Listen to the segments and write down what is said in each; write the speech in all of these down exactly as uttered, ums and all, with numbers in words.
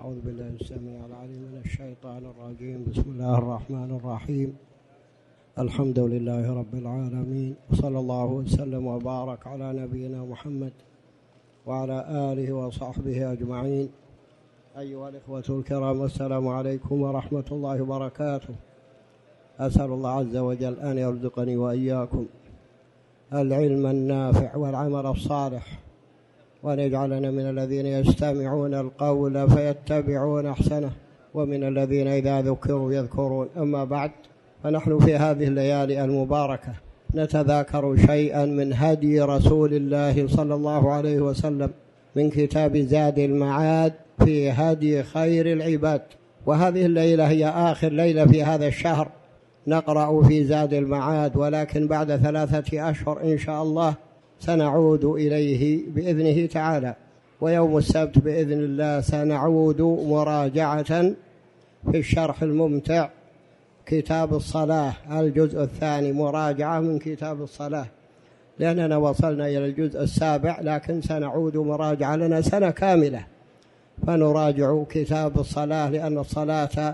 أعوذ بالله السميع العليم من الشيطان الرجيم. بسم الله الرحمن الرحيم. الحمد لله رب العالمين، وصلى الله وسلم وبارك على نبينا محمد وعلى آله وصحبه أجمعين. أيها الإخوة الكرام، السلام عليكم ورحمة الله وبركاته. أسأل الله عز وجل أن يرزقني وإياكم العلم النافع والعمل الصالح، وأن يجعلنا من الذين يستمعون القول فيتبعون أحسنه، ومن الذين إذا ذكروا يذكرون. أما بعد، فنحن في هذه الليالي المباركة نتذاكر شيئا من هدي رسول الله صلى الله عليه وسلم من كتاب زاد المعاد في هدي خير العباد. وهذه الليلة هي آخر ليلة في هذا الشهر نقرأ في زاد المعاد، ولكن بعد ثلاثة أشهر إن شاء الله سنعود إليه بإذنه تعالى. ويوم السبت بإذن الله سنعود مراجعة في الشرح الممتع كتاب الصلاة الجزء الثاني، مراجعة من كتاب الصلاة، لأننا وصلنا إلى الجزء السابع، لكن سنعود مراجعة لنا سنة كاملة فنراجع كتاب الصلاة، لأن الصلاة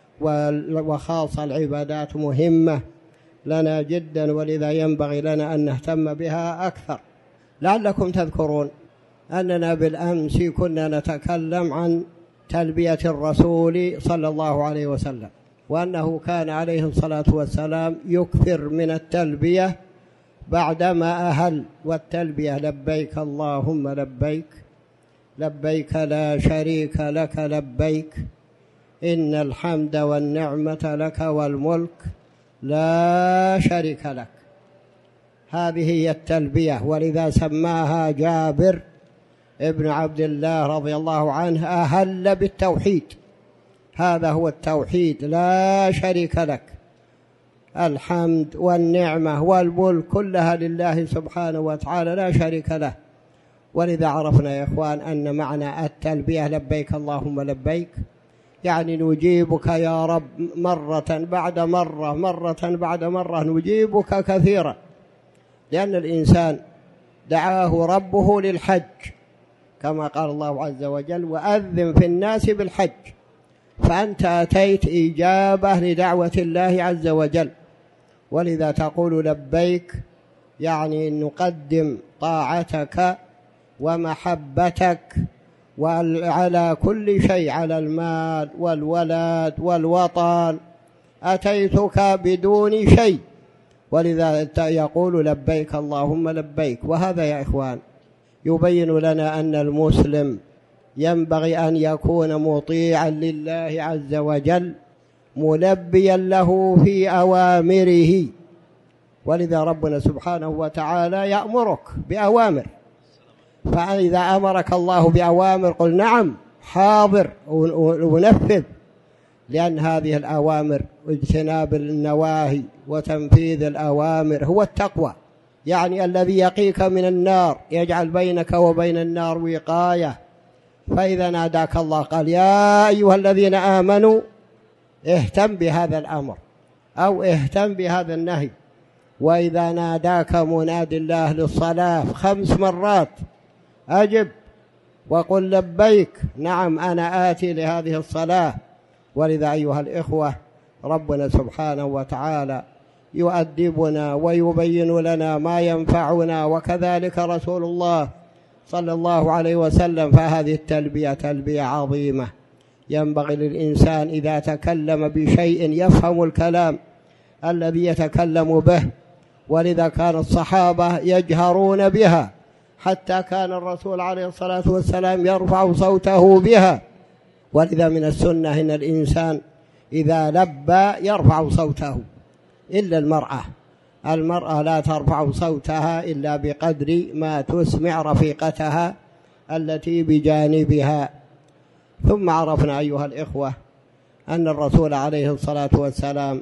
وخاصة العبادات مهمة لنا جدا، ولذا ينبغي لنا أن نهتم بها أكثر. لعلكم تذكرون أننا بالأمس كنا نتكلم عن تلبية الرسول صلى الله عليه وسلم، وأنه كان عليه الصلاة والسلام يكثر من التلبية بعدما أهل، والتلبية لبيك اللهم لبيك لبيك لا شريك لك لبيك إن الحمد والنعمة لك والملك لا شريك لك. هذه هي التلبية، ولذا سماها جابر ابن عبد الله رضي الله عنه أهل بالتوحيد. هذا هو التوحيد، لا شريك لك، الحمد والنعمة والملك كلها لله سبحانه وتعالى لا شريك له. ولذا عرفنا يا إخوان أن معنى التلبية لبيك اللهم لبيك، يعني نجيبك يا رب مرة بعد مرة مرة بعد مرة، نجيبك كثيرا، لأن الإنسان دعاه ربه للحج كما قال الله عز وجل وأذن في الناس بالحج، فأنت أتيت إجابة لدعوة الله عز وجل. ولذا تقول لبيك، يعني نقدم طاعتك ومحبتك وعلى كل شيء، على المال والولد والوطن، أتيتك بدون شيء، ولذا يقول لبيك اللهم لبيك. وهذا يا إخوان يبين لنا أن المسلم ينبغي أن يكون مطيعا لله عز وجل ملبيا له في أوامره. ولذا ربنا سبحانه وتعالى يأمرك بأوامر، فإذا أمرك الله بأوامر قل نعم حاضر ونفذ، لأن هذه الأوامر واجتناب النواهي وتنفيذ الأوامر هو التقوى، يعني الذي يقيك من النار، يجعل بينك وبين النار وقاية. فإذا ناداك الله قال يا أيها الذين آمنوا اهتم بهذا الأمر أو اهتم بهذا النهي. وإذا ناداك مناد الله للصلاة خمس مرات أجب وقل لبيك نعم أنا آتي لهذه الصلاة. ولذا أيها الإخوة ربنا سبحانه وتعالى يؤدبنا ويبين لنا ما ينفعنا، وكذلك رسول الله صلى الله عليه وسلم. فهذه التلبية تلبية عظيمة، ينبغي للإنسان إذا تكلم بشيء يفهم الكلام الذي يتكلم به. ولذا كان الصحابة يجهرون بها، حتى كان الرسول عليه الصلاة والسلام يرفع صوته بها. ولذا من السنة إن الإنسان إذا لبى يرفع صوته، إلا المرأة المرأة لا ترفع صوتها إلا بقدر ما تسمع رفيقتها التي بجانبها. ثم عرفنا أيها الإخوة أن الرسول عليه الصلاة والسلام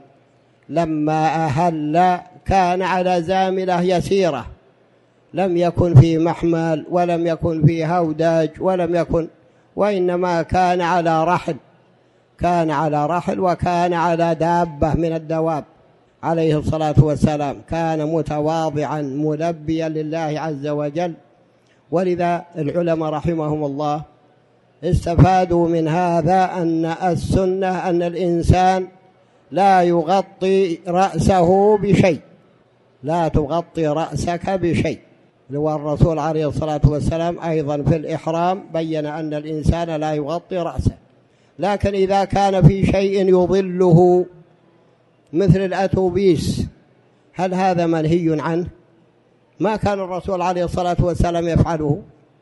لما أهل كان على زاملة يسيرة، لم يكن في محمل ولم يكن في هوداج ولم يكن، وإنما كان على رحل، كان على رحل وكان على دابة من الدواب عليه الصلاة والسلام، كان متواضعا ملبيا لله عز وجل. ولذا العلماء رحمهم الله استفادوا من هذا أن السنة أن الإنسان لا يغطي رأسه بشيء، لا تغطي رأسك بشيء. والرسول عليه الصلاة والسلام أيضا في الإحرام بين أن الإنسان لا يغطي رأسه، لكن إذا كان في شيء يظله مثل الأتوبيس هل هذا منهي عنه؟ ما كان الرسول عليه الصلاة والسلام يفعله،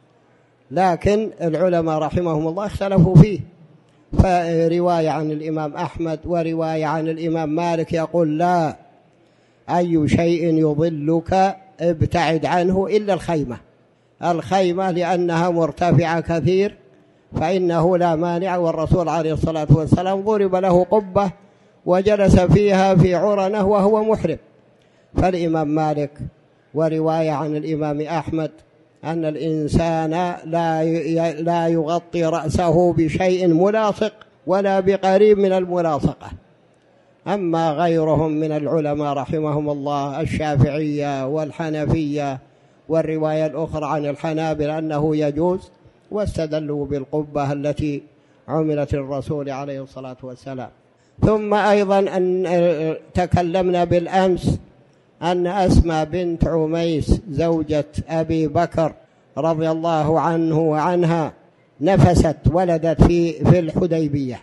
لكن العلماء رحمهم الله اختلفوا فيه. فرواية عن الإمام أحمد ورواية عن الإمام مالك يقول لا، أي شيء يظلك ابتعد عنه إلا الخيمة، الخيمة لأنها مرتفعة كثير فإنه لا مانع. والرسول عليه الصلاة والسلام ضرب له قبة وجلس فيها في عرنه وهو محرم. فالإمام مالك ورواية عن الإمام أحمد أن الإنسان لا لا يغطي رأسه بشيء ملاصق ولا بقريب من الملاصقة. أما غيرهم من العلماء رحمهم الله الشافعية والحنفية والرواية الأخرى عن الحنابل أنه يجوز، واستدلوا بالقبة التي عملت الرسول عليه الصلاة والسلام. ثم أيضا أن تكلمنا بالأمس أن أسماء بنت عميس زوجة أبي بكر رضي الله عنه وعنها نفست، ولدت في في الحديبية،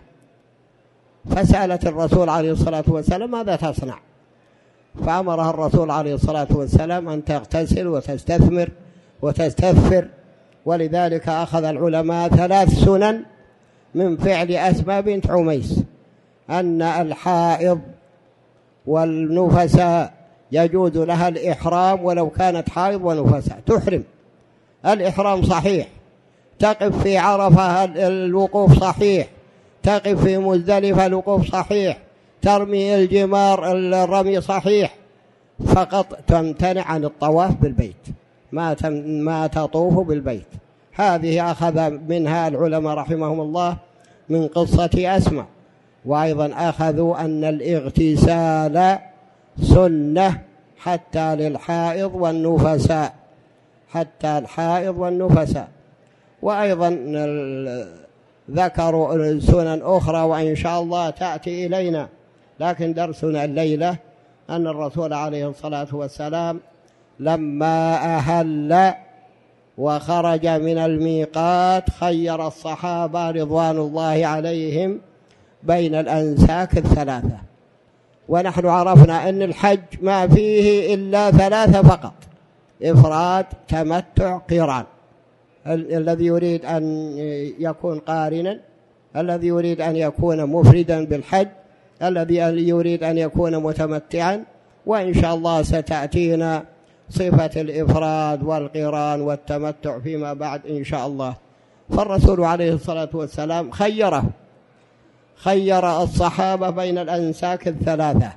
فسألت الرسول عليه الصلاة والسلام ماذا تصنع؟ فأمرها الرسول عليه الصلاة والسلام أن تغتسل وتستثمر وتستثفر. ولذلك أخذ العلماء ثلاث سنن من فعل أسماء بنت عميس: أن الحائض والنفساء يجوز لها الإحرام ولو كانت حائض ونفساء، تحرم. الإحرام صحيح، تقف في عرفة الوقوف صحيح، تقف في مزدلفة الوقوف صحيح، ترمي الجمار الرمي صحيح، فقط تمتنع عن الطواف بالبيت، ما ما تطوف بالبيت. هذه أخذ منها العلماء رحمهم الله من قصة أسماء. وأيضا أخذوا أن الاغتسال سنة حتى للحائض والنفساء، حتى الحائض والنفساء. وأيضا ذكروا سنن أخرى وإن شاء الله تأتي إلينا، لكن درسنا الليلة أن الرسول عليه الصلاة والسلام لما أهل وخرج من الميقات خير الصحابة رضوان الله عليهم بين الأنساك الثلاثة. ونحن عرفنا أن الحج ما فيه إلا ثلاثة فقط: إفراد، تمتع، قران. الذي يريد أن يكون قارنا، الذي يريد أن يكون مفردا بالحج، الذي يريد أن يكون متمتعا. وإن شاء الله ستأتينا صفة الإفراد والقران والتمتع فيما بعد إن شاء الله. فالرسول عليه الصلاة والسلام خيره خير الصحابة بين الأنساك الثلاثة،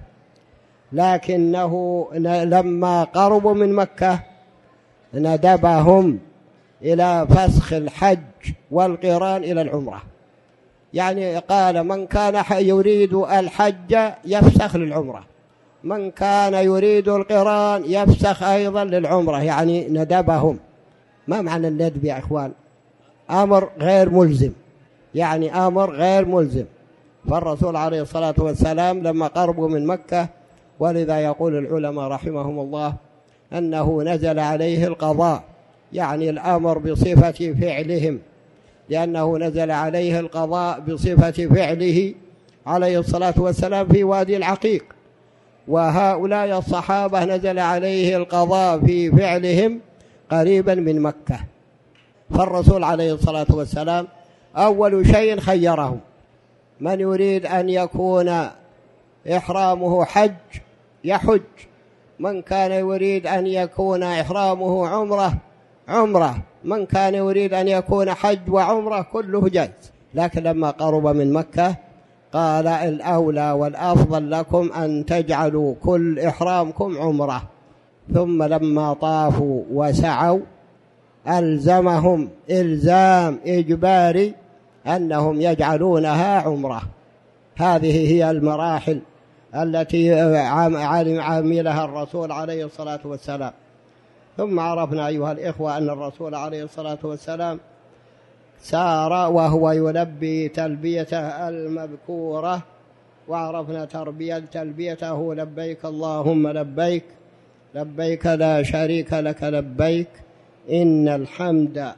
لكنه لما قربوا من مكة ندبهم إلى فسخ الحج والقران إلى العمرة. يعني قال من كان يريد الحج يفسخ للعمرة، من كان يريد القران يفسخ أيضا للعمرة، يعني ندبهم. ما معنى الندب يا إخوان؟ أمر غير ملزم، يعني أمر غير ملزم. فالرسول عليه الصلاة والسلام لما قربوا من مكة، ولذا يقول العلماء رحمهم الله أنه نزل عليه القضاء، يعني الأمر بصفة فعلهم، لأنه نزل عليه القضاء بصفة فعله عليه الصلاة والسلام في وادي العقيق. وهؤلاء الصحابة نزل عليه القضاء في فعلهم قريبا من مكة. فالرسول عليه الصلاة والسلام أول شيء خيرهم: من يريد أن يكون إحرامه حج يحج، من كان يريد أن يكون إحرامه عمرة عمرة، من كان يريد أن يكون حج وعمرة، كله جائز. لكن لما قرب من مكة قال الأولى والأفضل لكم أن تجعلوا كل إحرامكم عمرة. ثم لما طافوا وسعوا ألزمهم إلزام إجباري أنهم يجعلونها عمرة. هذه هي المراحل التي عملها الرسول عليه الصلاة والسلام. ثم عرفنا أيها الإخوة أن الرسول عليه الصلاة والسلام سار وهو يلبي تلبيته المذكورة، وعرفنا تربية تلبيته لبيك اللهم لبيك، لبيك لا شريك لك لبيك، إن الحمد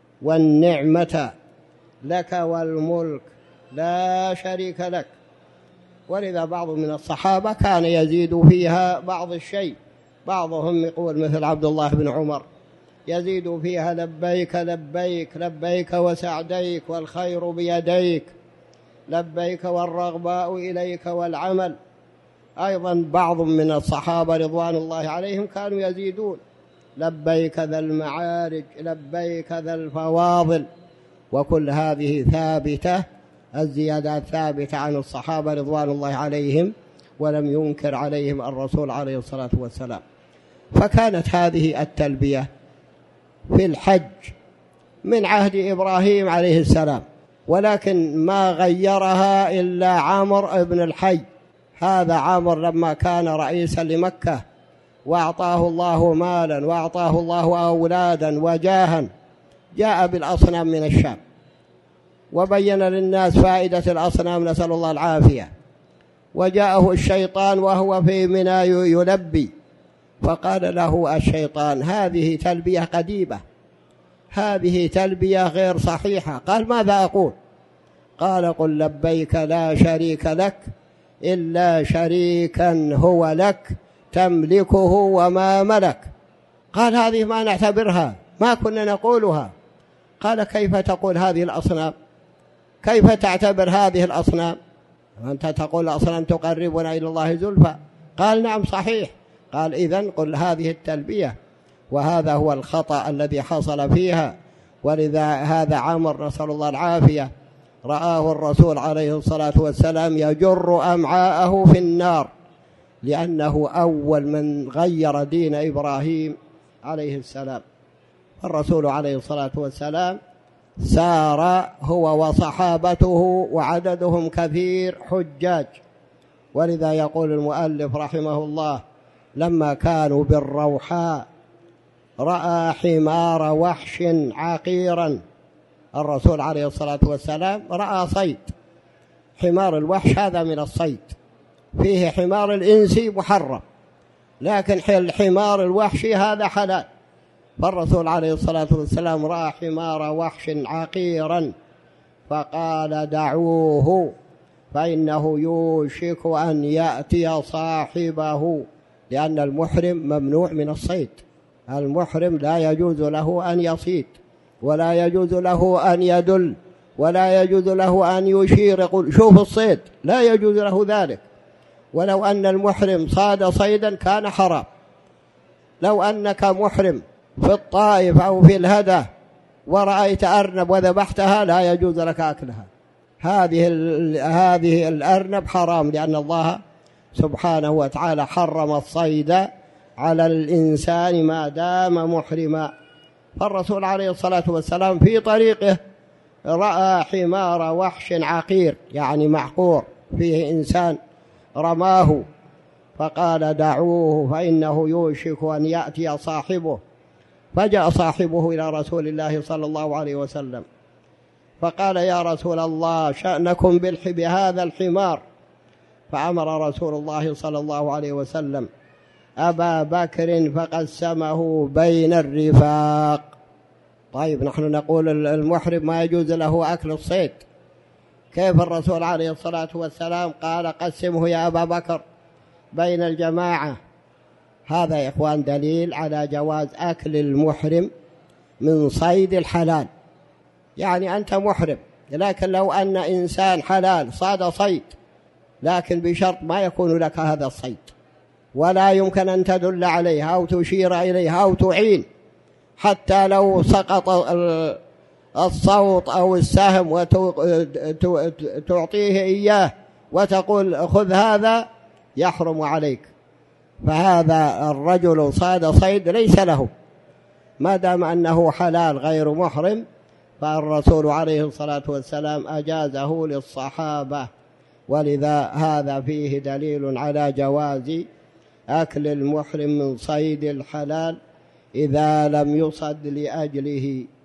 والنعمة لك والملك لا شريك لك. ولذا بعض من الصحابة كان يزيد فيها بعض الشيء، بعضهم يقول مثل عبد الله بن عمر يزيد فيها لبيك لبيك لبيك وسعديك والخير بيديك، لبيك والرغباء إليك والعمل. أيضا بعض من الصحابة رضوان الله عليهم كانوا يزيدون لبيك ذا المعارج، لبيك ذا الفواضل. وكل هذه ثابتة، الزيادات ثابتة عن الصحابة رضوان الله عليهم، ولم ينكر عليهم الرسول عليه الصلاة والسلام. فكانت هذه التلبية في الحج من عهد إبراهيم عليه السلام، ولكن ما غيرها إلا عامر بن الحي. هذا عامر لما كان رئيسا لمكة وأعطاه الله مالا وأعطاه الله أولادا وجاها، جاء بالأصنام من الشام وبين للناس فائدة الأصنام، نسأل الله العافية. وجاءه الشيطان وهو في منى يلبي، فقال له الشيطان هذه تلبية قديمة، هذه تلبية غير صحيحة. قال ماذا أقول؟ قال قل لبيك لا شريك لك إلا شريكا هو لك تملكه وما ملك. قال هذه ما نعتبرها، ما كنا نقولها. قال كيف تقول هذه الأصنام؟ كيف تعتبر هذه الأصنام؟ أنت تقول الأصنام تقربنا إلى الله زلفى. قال نعم صحيح. قال إذن قل هذه التلبية. وهذا هو الخطأ الذي حصل فيها. ولذا هذا عمر نسأل الله العافية رآه الرسول عليه الصلاة والسلام يجر أمعاءه في النار، لأنه أول من غير دين إبراهيم عليه السلام. الرسول عليه الصلاة والسلام سار هو وصحابته وعددهم كثير حجاج. ولذا يقول المؤلف رحمه الله لما كانوا بالروحاء رأى حمار وحش عقيرا. الرسول عليه الصلاة والسلام رأى صيد، حمار الوحش هذا من الصيد، فيه حمار الإنسي محرم، لكن الحمار الوحشي هذا حلال. فالرسول عليه الصلاة والسلام رأى حمار وحش عقيرا فقال دعوه فإنه يوشك أن يأتي صاحبه، لأن المحرم ممنوع من الصيد. المحرم لا يجوز له أن يصيد، ولا يجوز له أن يدل، ولا يجوز له أن يشير يقول شوف الصيد، لا يجوز له ذلك. ولو أن المحرم صاد صيدا كان حرام. لو أنك محرم في الطائف أو في الهدى ورأيت أرنب وذبحتها لا يجوز لك أكلها. هذه هذه الأرنب حرام، لأن الله سبحانه وتعالى حرم الصيد على الإنسان ما دام محرما. فالرسول عليه الصلاة والسلام في طريقه رأى حمار وحش عقير، يعني معقور فيه إنسان رماه، فقال دعوه فإنه يوشك أن يأتي صاحبه. فجاء صاحبه إلى رسول الله صلى الله عليه وسلم فقال يا رسول الله شأنكم بهذا الحمار. فأمر رسول الله صلى الله عليه وسلم أبا بكر فقسمه بين الرفاق. طيب نحن نقول المحرم ما يجوز له أكل الصيد، كيف الرسول عليه الصلاة والسلام قال قسمه يا أبا بكر بين الجماعة؟ هذا يا إخوان دليل على جواز أكل المحرم من صيد الحلال. يعني أنت محرم، لكن لو أن إنسان حلال صاد صيد، لكن بشرط ما يكون لك هذا الصيد، ولا يمكن أن تدل عليه أو تشير إليه أو تعين، حتى لو سقط الصوت أو السهم وتعطيه إياه وتقول خذ هذا يحرم عليك. فهذا الرجل صاد صيد ليس له ما دام أنه حلال غير محرم، فالرسول عليه الصلاة والسلام أجازه للصحابة. ولذا هذا فيه دليل على جواز أكل المحرم من صيد الحلال إذا لم يصد لأجله،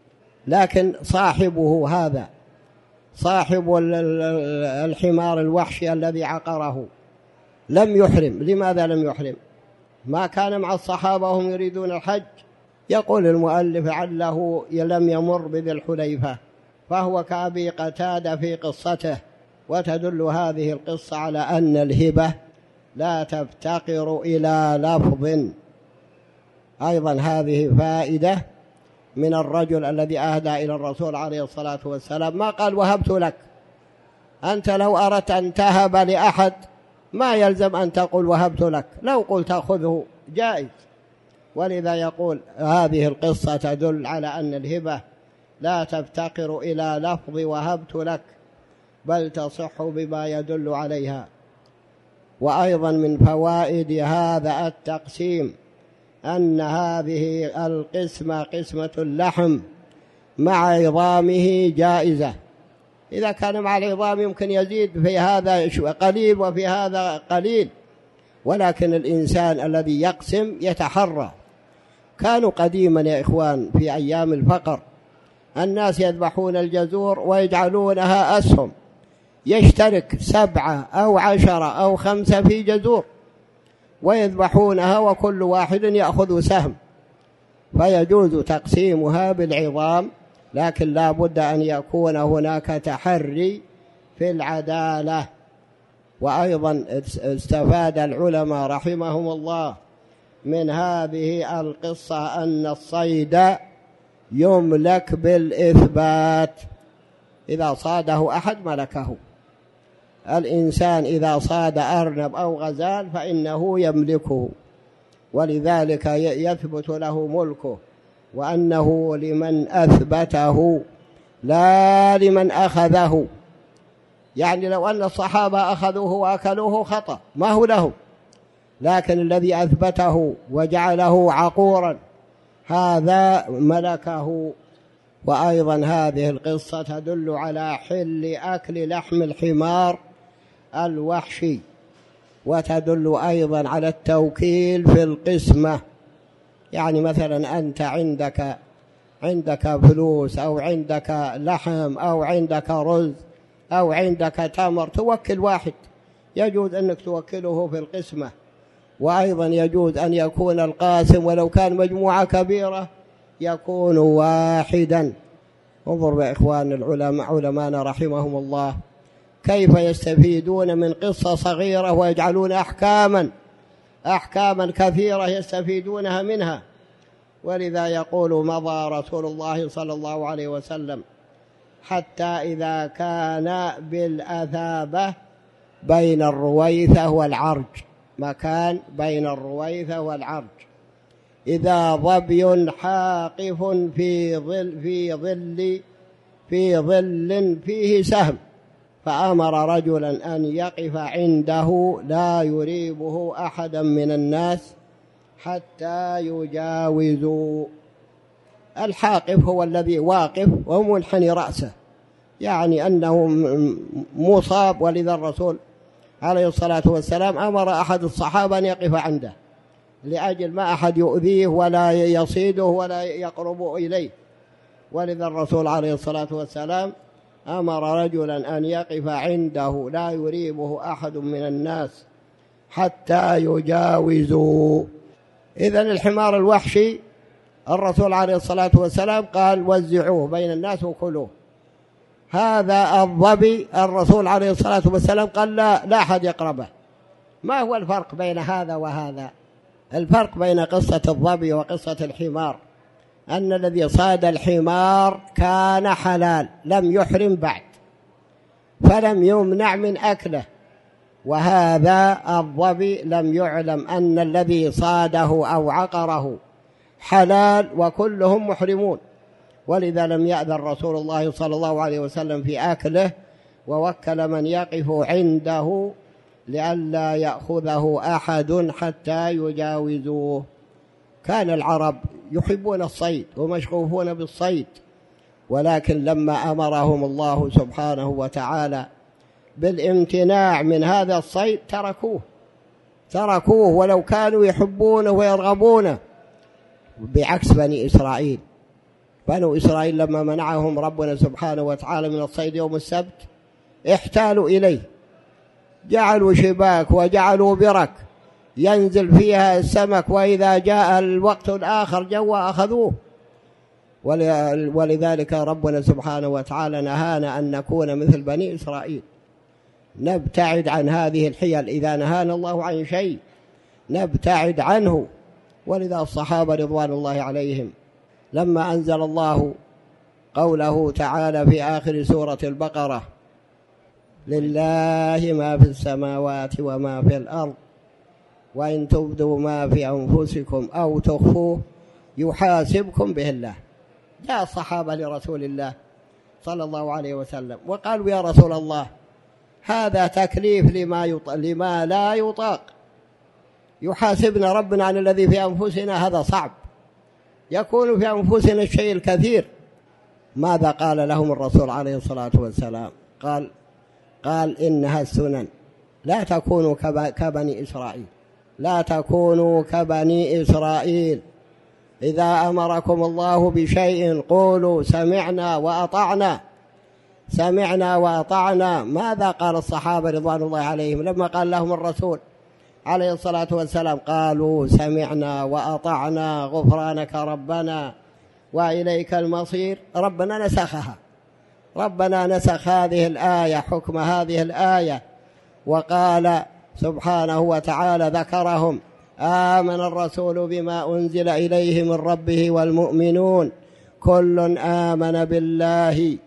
لكن صاحبه هذا صاحب الحمار الوحشي الذي عقره لم يحرم. لماذا لم يحرم؟ ما كان مع الصحابة وهم يريدون الحج. يقول المؤلف لعله لم يمر بذي الحليفة، فهو كأبي قتادة في قصته. وتدل هذه القصة على أن الهبة لا تفتقر إلى لفظ. أيضا هذه فائدة من الرجل الذي أهدى إلى الرسول عليه الصلاة والسلام، ما قال وهبت لك. أنت لو أردت أن تهب لأحد ما يلزم أن تقول وهبت لك، لو قلت خذه جائز. ولذا يقول هذه القصة تدل على أن الهبة لا تفتقر إلى لفظ وهبت لك، بل تصح بما يدل عليها. وأيضا من فوائد هذا التقسيم أن هذه القسمة قسمة اللحم مع عظامه جائزة. إذا كان مع العظام يمكن يزيد في هذا قليل وفي هذا قليل، ولكن الإنسان الذي يقسم يتحرى. كانوا قديما يا إخوان في أيام الفقر الناس يذبحون الجزور ويجعلونها أسهم، يشترك سبعة أو عشرة أو خمسة في جزور ويذبحونها وكل واحد يأخذ سهم، فيجوز تقسيمها بالعظام، لكن لا بد أن يكون هناك تحري في العدالة. وأيضا استفاد العلماء رحمهم الله من هذه القصة أن الصيد يملك بالإثبات، إذا صاده أحد ملكه. الإنسان إذا صاد أرنب أو غزال فإنه يملكه، ولذلك يثبت له ملكه، وأنه لمن أثبته لا لمن أخذه. يعني لو أن الصحابة أخذوه وأكلوه خطأ ما هو له، لكن الذي أثبته وجعله عقورا هذا ملكه. وأيضا هذه القصة تدل على حل أكل لحم الحمار الوحشي، وتدل أيضا على التوكيل في القسمة. يعني مثلا أنت عندك عندك فلوس أو عندك لحم أو عندك رز أو عندك تمر، توكل واحد، يجوز أنك توكله في القسمة. وأيضا يجوز أن يكون القاسم ولو كان مجموعة كبيرة يكون واحدا. انظر يا إخوان العلماء علماءنا رحمهم الله كيف يستفيدون من قصة صغيرة ويجعلون أحكاما أحكاما كثيرة يستفيدونها منها. ولذا يقول مضى رسول الله صلى الله عليه وسلم حتى إذا كان بالأثابة بين الرويثة والعرج، مكان بين الرويثة والعرج، إذا ظبي حاقف في ظل في ظل في ظل فيه سهم، فأمر رجلا أن يقف عنده لا يريبه أحدا من الناس حتى يجاوزوا. الحاقف هو الذي واقف ومنحني رأسه، يعني أنه مصاب. ولذا الرسول عليه الصلاة والسلام أمر أحد الصحابة أن يقف عنده لأجل ما أحد يؤذيه ولا يصيده ولا يقرب إليه. ولذا الرسول عليه الصلاة والسلام أمر رجلا أن يقف عنده لا يريبه أحد من الناس حتى يجاوزوا. إذن الحمار الوحشي الرسول عليه الصلاة والسلام قال وزعوه بين الناس وكلوه. هذا الظبي الرسول عليه الصلاة والسلام قال لا لا أحد يقربه. ما هو الفرق بين هذا وهذا؟ الفرق بين قصة الظبي وقصة الحمار أن الذي صاد الحمار كان حلال لم يحرم بعد فلم يمنع من أكله، وهذا الظبي لم يعلم أن الذي صاده أو عقره حلال وكلهم محرمون، ولذا لم يأذن رسول الله صلى الله عليه وسلم في أكله، ووكل من يقف عنده لئلا يأخذه أحد حتى يجاوزوه. كان العرب يحبون الصيد ومشغوفون بالصيد، ولكن لما أمرهم الله سبحانه وتعالى بالامتناع من هذا الصيد تركوه تركوه ولو كانوا يحبونه ويرغبونه، بعكس بني إسرائيل. بنو إسرائيل لما منعهم ربنا سبحانه وتعالى من الصيد يوم السبت احتالوا إليه، جعلوا شباك وجعلوا برك ينزل فيها السمك، وإذا جاء الوقت الآخر جوا أخذوه. ولذلك ربنا سبحانه وتعالى نهانا أن نكون مثل بني إسرائيل، نبتعد عن هذه الحيل. إذا نهانا الله عن شيء نبتعد عنه. ولذا الصحابة رضوان الله عليهم لما أنزل الله قوله تعالى في آخر سورة البقرة: لله ما في السماوات وما في الأرض وإن تبدوا ما في أنفسكم أو تخفوه يحاسبكم به الله. جاء الصحابة لرسول الله صلى الله عليه وسلم وقالوا: يا رسول الله، هذا تكليف لما, يط... لما لا يطاق، يحاسبنا ربنا عن الذي في أنفسنا، هذا صعب، يكون في أنفسنا الشيء الكثير. ماذا قال لهم الرسول عليه الصلاة والسلام؟ قال قال إنها السنن، لا تكونوا كبني إسرائيل، لا تكونوا كبني إسرائيل. إذا أمركم الله بشيء قولوا سمعنا وأطعنا، سمعنا وأطعنا. ماذا قال الصحابة رضوان الله عليهم لما قال لهم الرسول عليه الصلاة والسلام؟ قالوا سمعنا وأطعنا غفرانك ربنا وإليك المصير. ربنا نسخها، ربنا نسخ هذه الآية، حكم هذه الآية، وقال سبحانه وتعالى ذكرهم: آمن الرسول بما أنزل إليه من ربه والمؤمنون كل آمن بالله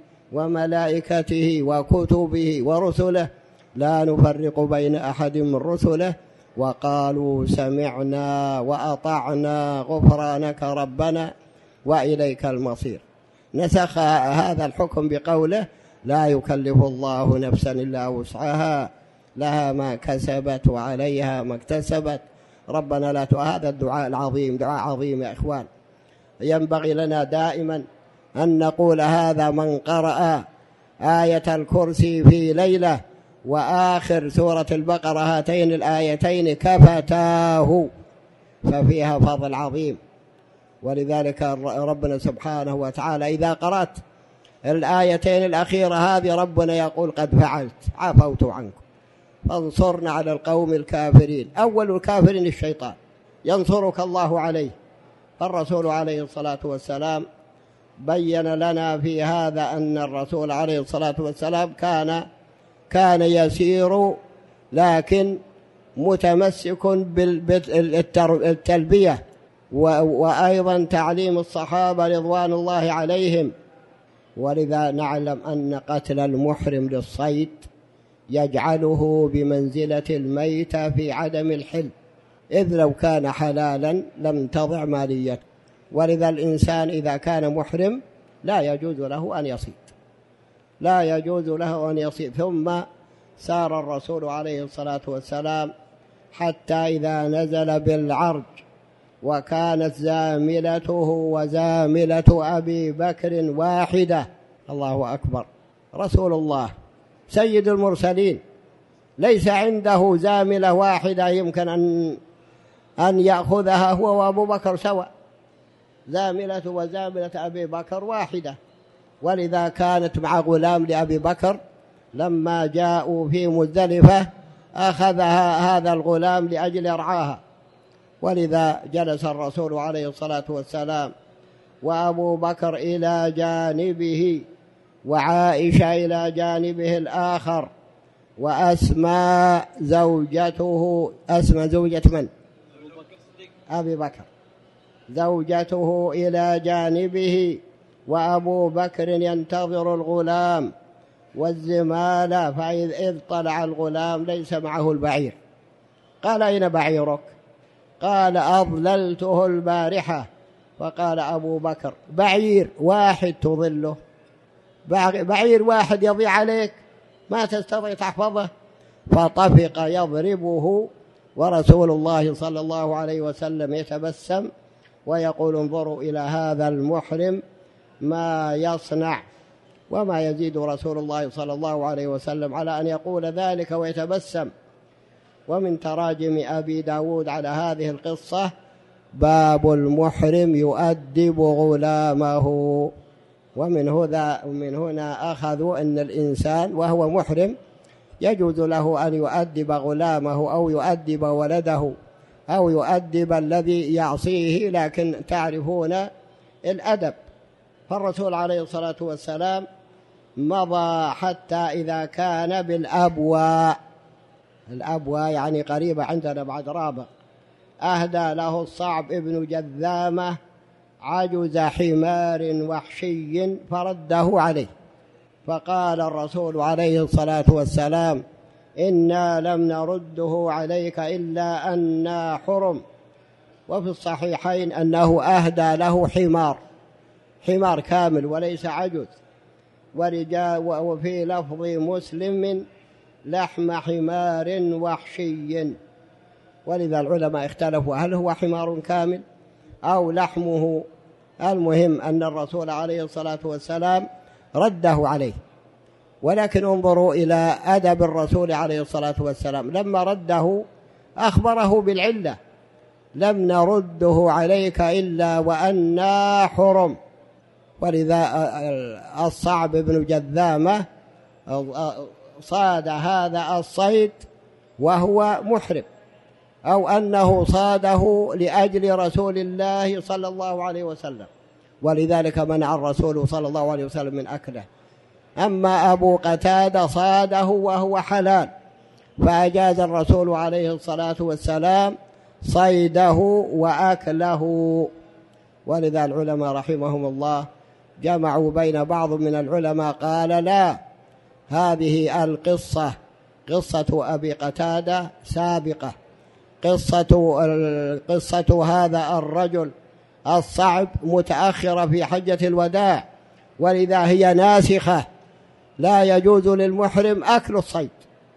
وملائكته وكتبه ورسله لا نفرق بين أحد من رسله وقالوا سمعنا وأطعنا غفرانك ربنا وإليك المصير. نسخ هذا الحكم بقوله: لا يكلف الله نفسا إلا وسعها لها ما كسبت وعليها ما اكتسبت ربنا لا تؤاخذنا. هذا الدعاء العظيم دعاء عظيم يا إخوان، ينبغي لنا دائما أن نقول هذا من قرأ آية الكرسي في ليلة وآخر سورة البقرة هاتين الآيتين كفتاه، ففيها فضل عظيم. ولذلك ربنا سبحانه وتعالى إذا قرأت الآيتين الأخيرة هذه ربنا يقول: قد فعلت، عفوت عنكم، فانصرنا على القوم الكافرين. أول الكافرين الشيطان، ينصرك الله عليه. فالرسول عليه الصلاة والسلام بين لنا في هذا أن الرسول عليه الصلاة والسلام كان كان يسير لكن متمسك بالتلبية، وأيضا تعليم الصحابة رضوان الله عليهم. ولذا نعلم أن قتل المحرم للصيد يجعله بمنزلة الميت في عدم الحل، إذ لو كان حلالا لم تضع ماليته. ولذا الإنسان إذا كان محرم لا يجوز له أن يصيد، لا يجوز له أن يصيد. ثم سار الرسول عليه الصلاة والسلام حتى إذا نزل بالعرج وكانت زاملته وزاملة أبي بكر واحدة. الله أكبر، رسول الله سيد المرسلين ليس عنده زاملة واحدة يمكن أن أن يأخذها هو وأبو بكر سواء، زاملة وزاملة أبي بكر واحدة. ولذا كانت مع غلام لأبي بكر، لما جاءوا في مزدلفة أخذها هذا الغلام لأجل يرعاها. ولذا جلس الرسول عليه الصلاة والسلام وأبو بكر إلى جانبه وعائشة إلى جانبه الآخر، وأسماء زوجته، أسماء زوجة من؟ أبي بكر، زوجته إلى جانبه، وأبو بكر ينتظر الغلام والزمالة. فإذ طلع الغلام ليس معه البعير، قال: أين بعيرك؟ قال: أضللته البارحة. فقال أبو بكر: بعير واحد تضله، بعير واحد يضيع عليك ما تستطيع تحفظه. فطفق يضربه، ورسول الله صلى الله عليه وسلم يتبسم ويقول: انظروا إلى هذا المحرم ما يصنع. وما يزيد رسول الله صلى الله عليه وسلم على أن يقول ذلك ويتبسم. ومن تراجم أبي داود على هذه القصة باب المحرم يؤدب غلامه. ومن هنا ومن هنا أخذوا أن الإنسان وهو محرم يجوز له أن يؤدب غلامه أو يؤدب ولده أو يؤدب الذي يعصيه، لكن تعرفون الأدب. فالرسول عليه الصلاة والسلام مضى حتى إذا كان بالأبواء، الأبواء يعني قريبة عندنا بعد رابع، أهدى له الصعب ابن جذامة عجز حمار وحشي فرده عليه، فقال الرسول عليه الصلاة والسلام: إنا لم نرده عليك إلا أننا حرم. وفي الصحيحين أنه أهدى له حمار، حمار كامل وليس عجز. وفي لفظ مسلم: لحم حمار وحشي. ولذا العلماء اختلفوا هل هو حمار كامل أو لحمه. المهم أن الرسول عليه الصلاة والسلام رده عليه. ولكن انظروا إلى أدب الرسول عليه الصلاة والسلام، لما رده أخبره بالعلة: لم نرده عليك إلا وأنا حرم. ولذا الصعب بن جذامة صاد هذا الصيد وهو محرم، أو أنه صاده لأجل رسول الله صلى الله عليه وسلم، ولذلك منع الرسول صلى الله عليه وسلم من أكله. أما أبو قتادة صاده وهو حلال، فأجاز الرسول عليه الصلاة والسلام صيده وأكله. ولذا العلماء رحمهم الله جمعوا بين بعض من العلماء قال: لا، هذه القصة قصة أبي قتادة سابقة، قصة قصة هذا الرجل الصعب متأخرة في حجة الوداع، ولذا هي ناسخة، لا يجوز للمحرم أكل الصيد.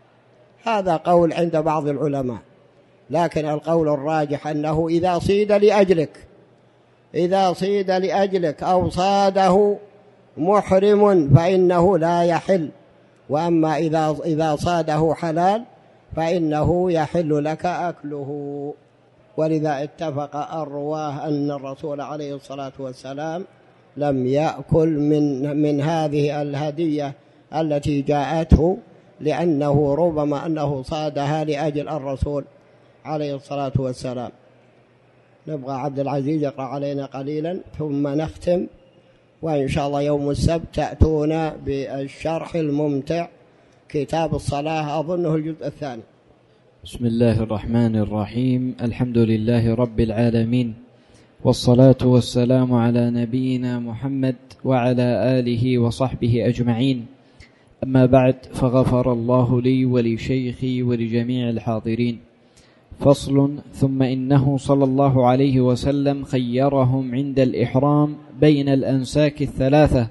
هذا قول عند بعض العلماء، لكن القول الراجح أنه إذا صيد لأجلك إذا صيد لأجلك أو صاده محرم فإنه لا يحل، وأما إذا إذا صاده حلال فإنه يحل لك أكله. ولذا اتفق الرواه أن الرسول عليه الصلاة والسلام لم يأكل من من هذه الهدية التي جاءته، لأنه ربما أنه صادها لأجل الرسول عليه الصلاة والسلام. نبغى عبد العزيز يقرأ علينا قليلا ثم نختم، وإن شاء الله يوم السبت تأتون بالشرح الممتع كتاب الصلاة، أظنه الجزء الثاني. بسم الله الرحمن الرحيم. الحمد لله رب العالمين، والصلاة والسلام على نبينا محمد وعلى آله وصحبه أجمعين. أما بعد، فغفر الله لي ولشيخي ولجميع الحاضرين. فصل. ثم إنه صلى الله عليه وسلم خيرهم عند الإحرام بين الأنساك الثلاثة،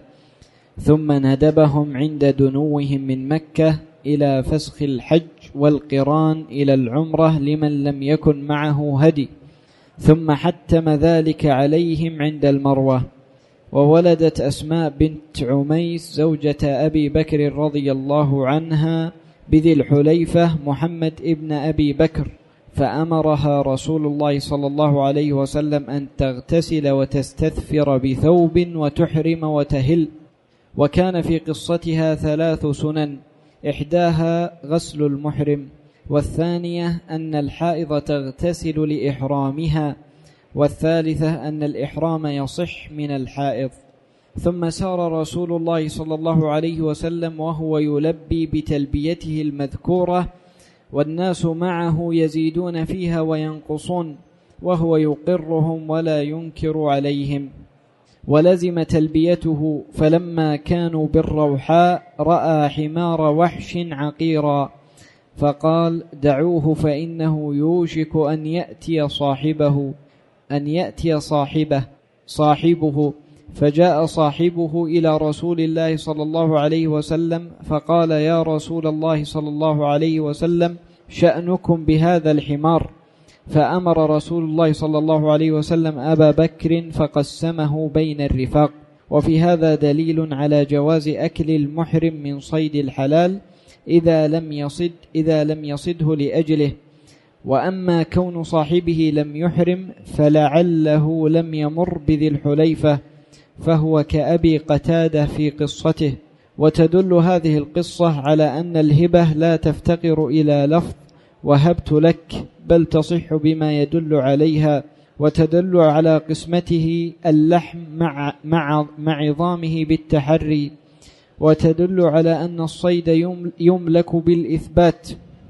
ثم ندبهم عند دنوهم من مكة إلى فسخ الحج والقران إلى العمرة لمن لم يكن معه هدي، ثم حتم ذلك عليهم عند المروة. وولدت أسماء بنت عميس زوجة أبي بكر رضي الله عنها بذي الحليفة محمد ابن أبي بكر، فأمرها رسول الله صلى الله عليه وسلم أن تغتسل وتستثفر بثوب وتحرم وتهل. وكان في قصتها ثلاث سنن: إحداها غسل المحرم، والثانية أن الحائض تغتسل لإحرامها، والثالثة أن الإحرام يصح من الحائض. ثم سار رسول الله صلى الله عليه وسلم وهو يلبي بتلبيته المذكورة، والناس معه يزيدون فيها وينقصون، وهو يقرهم ولا ينكر عليهم. ولزم تلبيته، فلما كانوا بالروحاء رأى حمار وحش عقيرا، فقال: دعوه فإنه يوشك أن يأتي صاحبه أن يأتي صاحبه صاحبه فجاء صاحبه إلى رسول الله صلى الله عليه وسلم فقال: يا رسول الله صلى الله عليه وسلم، شأنكم بهذا الحمار؟ فأمر رسول الله صلى الله عليه وسلم أبا بكر فقسمه بين الرفاق. وفي هذا دليل على جواز أكل المحرم من صيد الحلال إذا لم يصد إذا لم يصده لأجله، وأما كون صاحبه لم يحرم فلعله لم يمر بذي الحليفة، فهو كأبي قتادة في قصته. وتدل هذه القصة على أن الهبة لا تفتقر إلى لفظ وهبت لك، بل تصح بما يدل عليها، وتدل على قسمته اللحم مع, مع, مع عظامه بالتحري، وتدل على أن الصيد يملك بالإثبات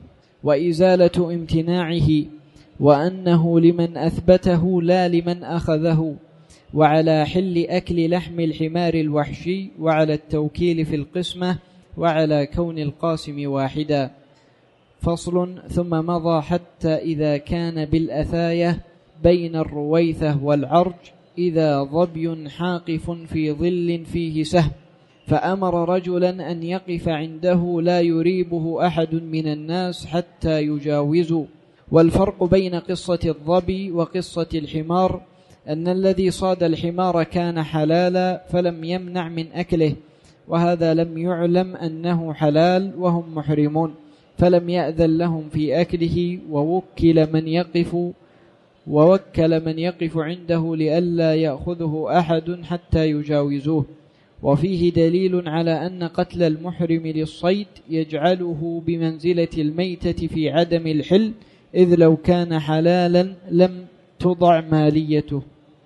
وإزالة امتناعه، وأنه لمن أثبته لا لمن أخذه، وعلى حل أكل لحم الحمار الوحشي، وعلى التوكيل في القسمة، وعلى كون القاسم واحدا. فصل. ثم مضى حتى إذا كان بالأثاية بين الرويثة والعرج إذا ظبي حاقف في ظل فيه سهم، فأمر رجلا أن يقف عنده لا يريبه أحد من الناس حتى يجاوزوا. والفرق بين قصة الظبي وقصة الحمار أن الذي صاد الحمار كان حلالا فلم يمنع من أكله، وهذا لم يعلم أنه حلال وهم محرمون، فلم يأذن لهم في أكله، ووكل من يقف ووكل من يقف عنده لئلا يأخذه أحد حتى يجاوزوه. وفيه دليل على أن قتل المحرم للصيد يجعله بمنزلة الميتة في عدم الحل، إذ لو كان حلالا لم تضع ماليته.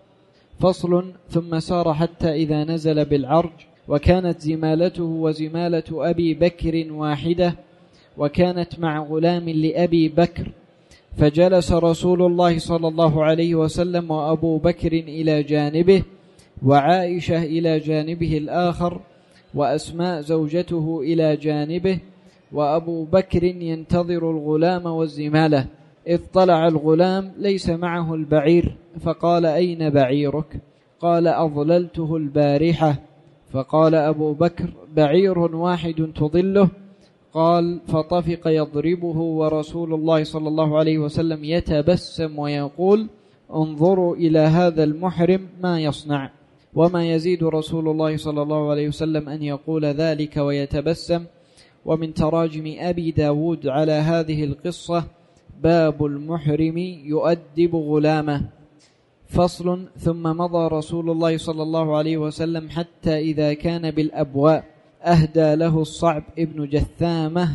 فصل. ثم سار حتى إذا نزل بالعرج، وكانت زمالته وزمالة أبي بكر واحدة، وكانت مع غلام لأبي بكر، فجلس رسول الله صلى الله عليه وسلم وأبو بكر إلى جانبه، وعائشة إلى جانبه الآخر، وأسماء زوجته إلى جانبه، وأبو بكر ينتظر الغلام والزمالة، إذ طلع الغلام ليس معه البعير، فقال: أين بعيرك؟ قال: أضللته البارحة. فقال أبو بكر: بعير واحد تضله؟ قال: فطفق يضربه، ورسول الله صلى الله عليه وسلم يتبسم ويقول: انظروا إلى هذا المحرم ما يصنع. وما يزيد رسول الله صلى الله عليه وسلم أن يقول ذلك ويتبسم. ومن تراجم أبي داود على هذه القصة: باب المحرم يؤدب غلامه. فصل. ثم مضى رسول الله صلى الله عليه وسلم حتى إذا كان بالأبواء أهدى له الصعب ابن جثامة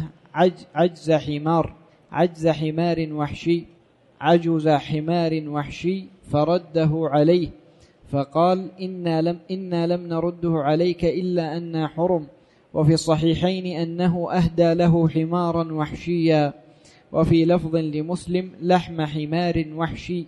عجز حمار عجز حمار وحشي عجز حمار وحشي فرده عليه، فقال: إنا لم, إنا لم نرده عليك إلا أن حرم. وفي الصحيحين أنه أهدى له حمارا وحشيا، وفي لفظ لمسلم: لحم حمار وحشي.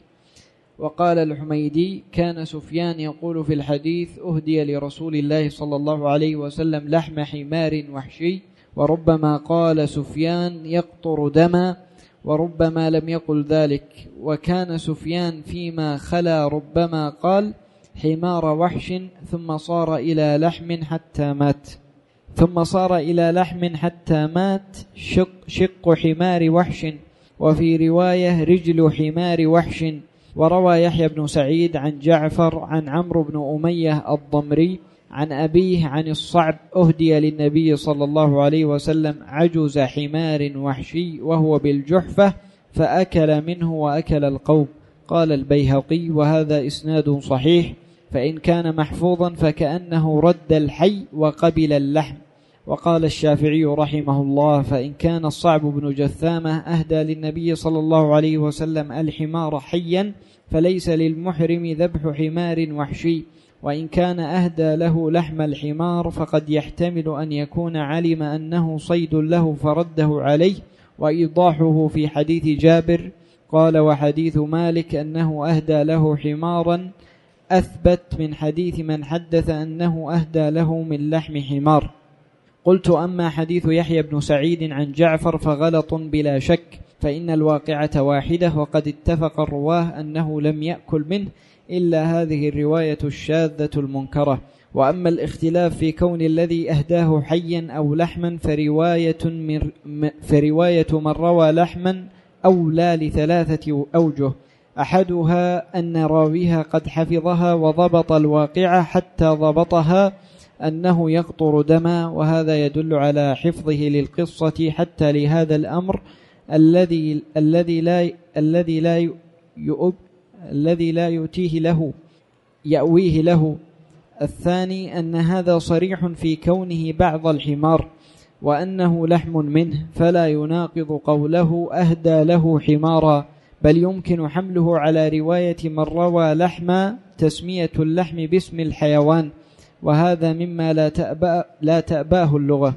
وقال الحميدي: كان سفيان يقول في الحديث: أهدي لرسول الله صلى الله عليه وسلم لحم حمار وحشي. وربما قال سفيان: يقطر دما، وربما لم يقل ذلك. وكان سفيان فيما خلا ربما قال: حمار وحش، ثم صار إلى لحم حتى مات ثم صار إلى لحم حتى مات شق, شق حمار وحش، وفي رواية رجل حمار وحش. وروى يحيى بن سعيد عن جعفر عن عمرو بن أمية الضمري عن أبيه عن الصعب: أهدي للنبي صلى الله عليه وسلم عجز حمار وحشي وهو بالجحفة، فأكل منه وأكل القوم. قال البيهقي: وهذا إسناد صحيح، فإن كان محفوظا فكأنه رد الحي وقبل اللحم. وقال الشافعي رحمه الله: فإن كان الصعب بن جثامة أهدى للنبي صلى الله عليه وسلم الحمار حيا فليس للمحرم ذبح حمار وحشي، وإن كان أهدى له لحم الحمار فقد يحتمل أن يكون علم أنه صيد له فرده عليه. وإيضاحه في حديث جابر قال: وحديث مالك أنه أهدى له حمارا أثبت من حديث من حدث أنه أهدى له من لحم حمار. قلت: أما حديث يحيى بن سعيد عن جعفر فغلط بلا شك، فإن الواقعة واحدة، وقد اتفق الرواه أنه لم يأكل منه إلا هذه الرواية الشاذة المنكرة. وأما الاختلاف في كون الذي أهداه حيا أو لحما فرواية من, فرواية من روى لحما أولى لثلاثة أوجه: أحدها أن راويها قد حفظها وضبط الواقعة حتى ضبطها أنه يقطر دما، وهذا يدل على حفظه للقصة حتى لهذا الأمر الذي الذي لا الذي لا يؤب الذي لا يؤتيه له يأويه له. الثاني أن هذا صريح في كونه بعض الحمار وأنه لحم منه، فلا يناقض قوله أهدى له حمارا، بل يمكن حمله على رواية من روى لحم تسمية اللحم باسم الحيوان، وهذا مما لا تأبأ لا تأباه اللغة.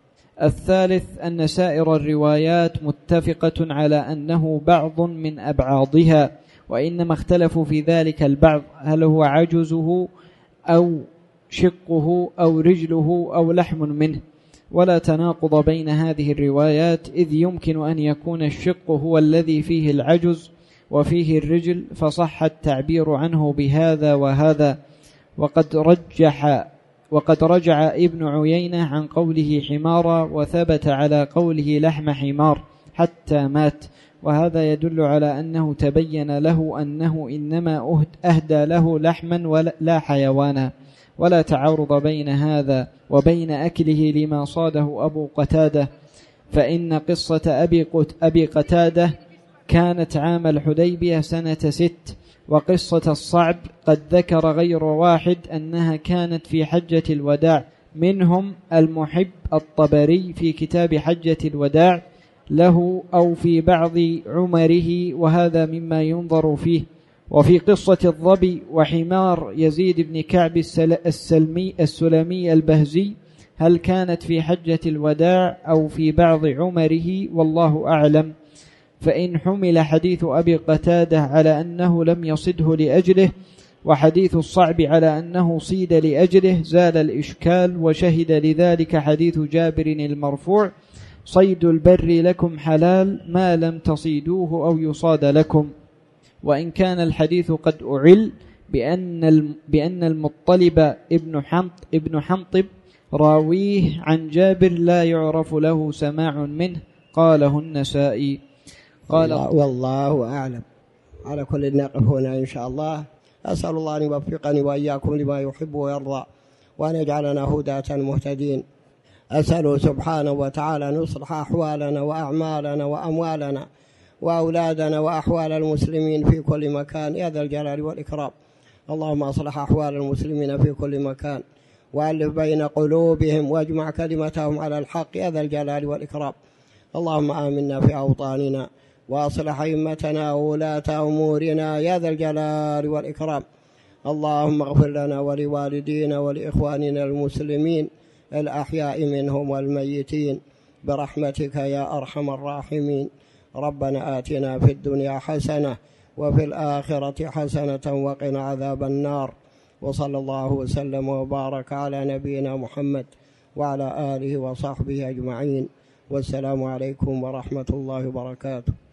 الثالث أن سائر الروايات متفقة على أنه بعض من أبعاضها، وإنما اختلفوا في ذلك البعض هل هو عجزه أو شقه أو رجله أو لحم منه، ولا تناقض بين هذه الروايات، إذ يمكن أن يكون الشق هو الذي فيه العجز وفيه الرجل، فصح التعبير عنه بهذا وهذا. وقد رجح وقد رجع ابن عيينة عن قوله حمارا، وثبت على قوله لحم حمار حتى مات، وهذا يدل على أنه تبين له أنه إنما أهدى له لحما ولا حيوانا، ولا تعارض بين هذا وبين أكله لما صاده أبو قتادة، فإن قصة أبي قتادة كانت عام الحديبية سنة ست، وقصة الصعب قد ذكر غير واحد أنها كانت في حجة الوداع، منهم المحب الطبري في كتاب حجة الوداع له أو في بعض عمره، وهذا مما ينظر فيه. وفي قصة الظبي وحمار يزيد بن كعب السلمي السلمي البهزي هل كانت في حجة الوداع أو في بعض عمره، والله أعلم. فإن حمل حديث أبي قتادة على أنه لم يصده لأجله، وحديث الصعب على أنه صيد لأجله، زال الإشكال، وشهد لذلك حديث جابر المرفوع: صيد البر لكم حلال ما لم تصيدوه أو يصاد لكم. وإن كان الحديث قد أعل بأن بأن المطلب ابن حنط ابن حنطب راويه عن جابر لا يعرف له سماع منه، قاله النسائي. قال والله أعلم. على كل نقف هنا إن شاء الله. أسأل الله أن يوفقني وإياكم لما يحب ويرضى، وأن يجعلنا هداة مهتدين. أسأله سبحانه وتعالى أن يصلح أحوالنا وأعمالنا وأموالنا وأولادنا وأحوال المسلمين في كل مكان يا ذا الجلال والإكرام. اللهم أصلح أحوال المسلمين في كل مكان، وألف بين قلوبهم، واجمع كلمتهم على الحق يا ذا الجلال والإكرام. اللهم آمنا في أوطاننا، وأصلح أئمتنا وولاة أمورنا يا ذا الجلال والإكرام. اللهم اغفر لنا ولوالدينا ولإخواننا المسلمين الأحياء منهم والميتين برحمتك يا أرحم الراحمين. ربنا آتنا في الدنيا حسنة وفي الآخرة حسنة وقنا عذاب النار. وصلى الله وسلم وبارك على نبينا محمد وعلى آله وصحبه أجمعين، والسلام عليكم ورحمة الله وبركاته.